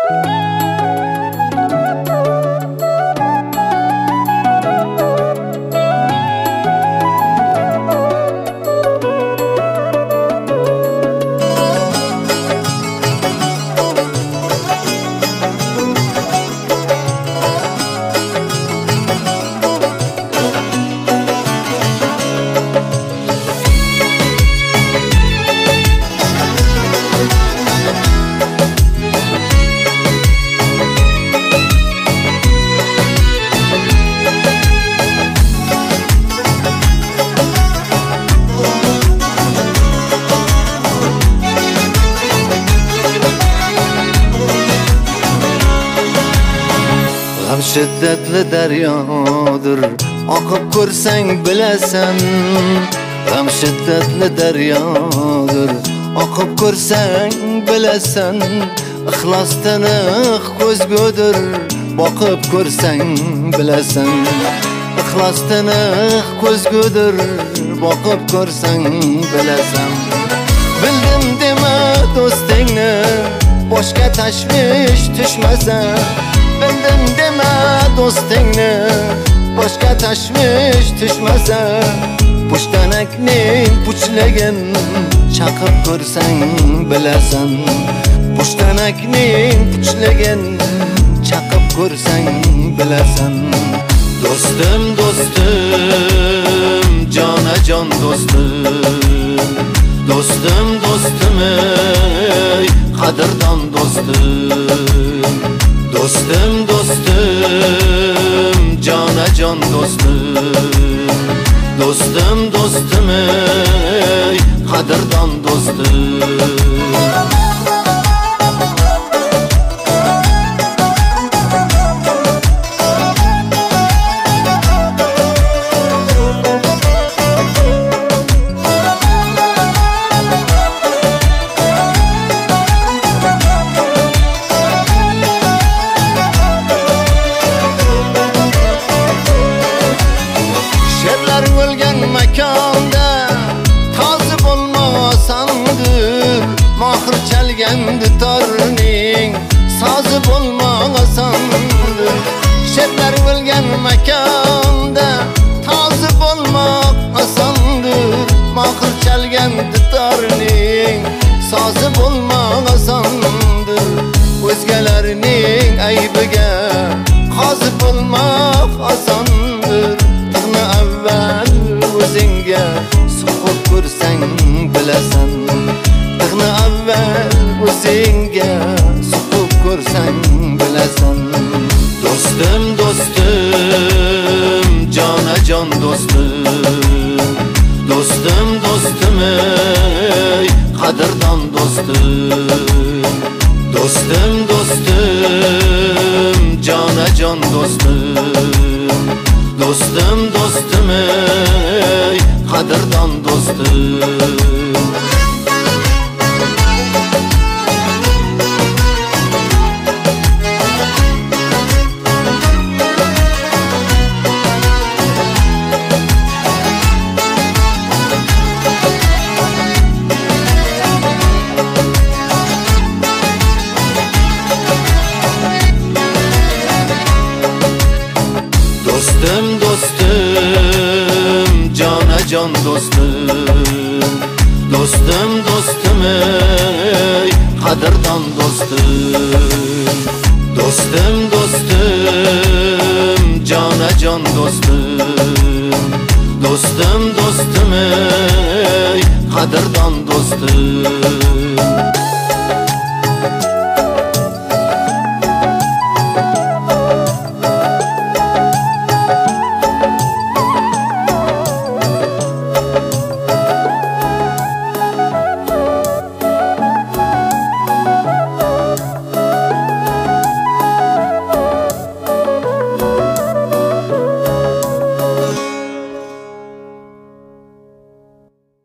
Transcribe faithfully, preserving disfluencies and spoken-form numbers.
G'am shiddatli daryodir, oqib ko'rsang bilasan. G'am shiddatli daryodir, oqib ko'rsang bilasan. Ixlos tiniq ko'zgudir, boqib ko'rsang bilasan. Ixlos tiniq ko'zgudir, boqib ko'rsang bilasan. Bildim dema do'stingni, boshqa tashvish tushmasa. Bildim dema do'stingni, boshqa tashvish tushmasa. Pushtanakning puchlagin chaqib ko'rsang bilasan. Pushtanakning puchlagin chaqib ko'rsang bilasan. Do'stim, do'stim, jonajon do'stim. Do'stim, do'stim, ey qadrdon do'stim. Do'stim, do'stim, jonajon do'stim. Do'stim, do'stim, ey qadrdon do'stim. Makonda tozi bo'lmasandir, mohir chalgandi torning sozi bo'lmasandir. Sherlar o'lgan makonda tozi bo'lmasandir, mohir chalgandi torning sozi bo'lmasandir. O'zgalarning aybiga qozi bo'lmoq osondir. Tig'ni avval o'zingga suqib ko'rsang bilasan. Tig'ni avval o'zingga suqib ko'rsang bilasan. Do'stim, do'stim, jonajon do'stim. Do'stim, do'stim, ey qadrdon do'stim. Do'stim, do'stim, jonajon do'stim. Do'stim, do'stim, ey qadrdon do'stim. Do'stim, do'stim, jonajon do'stim. Do'stim, do'stim, ey qadrdon do'stim. Do'stim, do'stim, jonajon do'stim. Do'stim, do'stim, ey qadrdon do'stim.